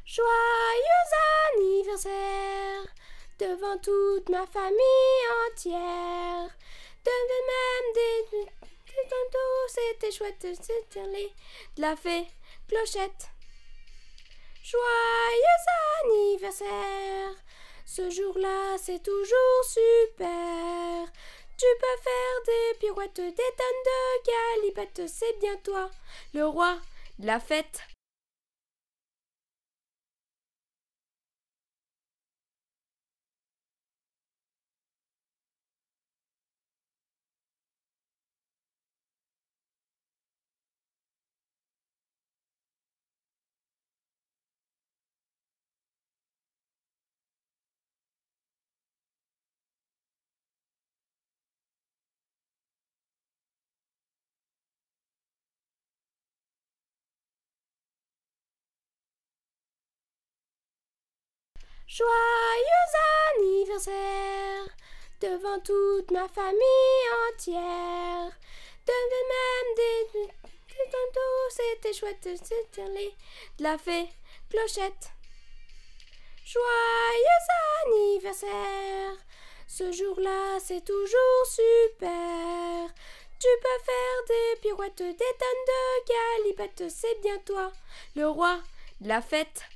Joyeux anniversaire devant toute ma famille entière. Devant même des tontos, c'était chouette, c'était de la fée Clochette. Joyeux anniversaire, ce jour-là c'est toujours super. Tu peux faire des pirouettes, des tonnes de galipettes, c'est bien toi, le roi de la fête. Joyeux anniversaire devant toute ma famille entière. Devant même des tontos, c'était chouette, c'était de la fée Clochette. Joyeux anniversaire, ce jour-là c'est toujours super. Tu peux faire des pirouettes, des tonnes de galipettes, c'est bien toi, le roi de la fête.